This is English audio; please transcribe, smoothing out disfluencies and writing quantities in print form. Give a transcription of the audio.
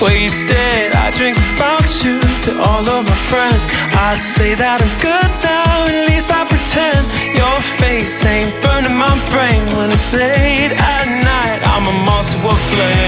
Wasted, I drink about you to all of my friends. I say that I'm good now, at least I pretend. Your face ain't burning my brain when it's late at night. I'm a moth to a flame.